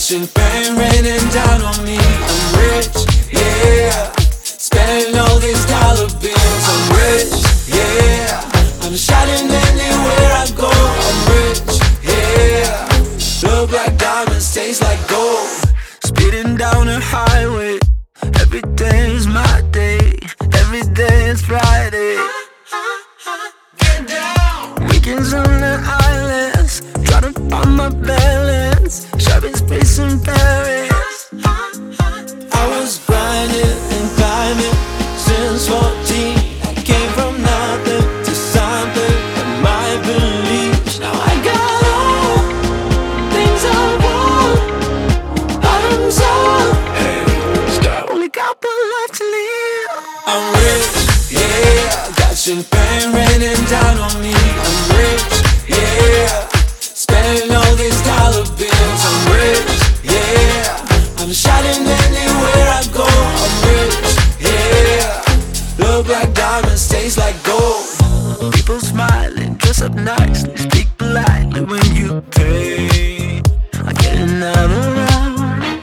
champagne raining down on me. I'm rich, yeah. Spending all these dollar bills. I'm rich, yeah. I'm shining anywhere I go. I'm rich, yeah. Look like diamonds, taste like gold. Speeding down the highway. Every day is my day. Every day is Friday. Get down. Weekends on the islands, trying to find my balance. Shopping space in Paris. I was grinding and climbing since 14. I came from nothing to something. And my beliefs. Now I got all things I want. Bottoms up. Hey, stop. Only got one life to live. I'm rich, yeah. Got champagne raining down on me. I'm rich, yeah. Spending all these dollar bills. I'm rich, yeah. I'm shining anywhere I go. I'm rich, yeah. Look like diamonds, taste like gold. People smiling, dress up nicely, speak politely when you pay. I get another round.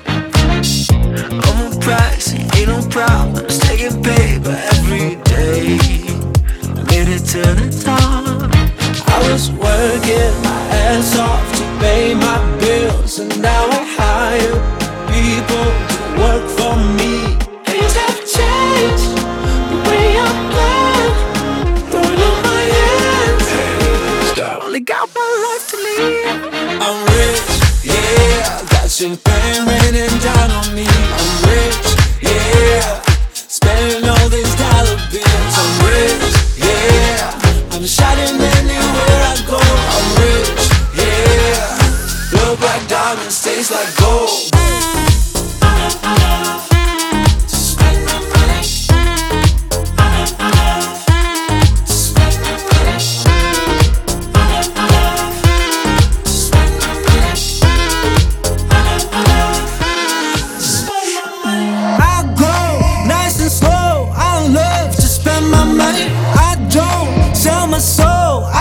I'm pricey, ain't no problems, taking paper every day. I made it to the top. I was working my ass off to pay my bills, and now I hire people to work for me. Things have changed, the way I plan, throwing up my hands. Hey, stop. Only got one life to live. I'm rich, yeah. Got champagne raining down on me. I'm rich, yeah. Spending all these dollar bills. I'm rich, yeah. I'm shining anywhere I go. I'm rich, yeah. Look like diamonds, taste like gold. I love to spend my money. I don't sell my soul.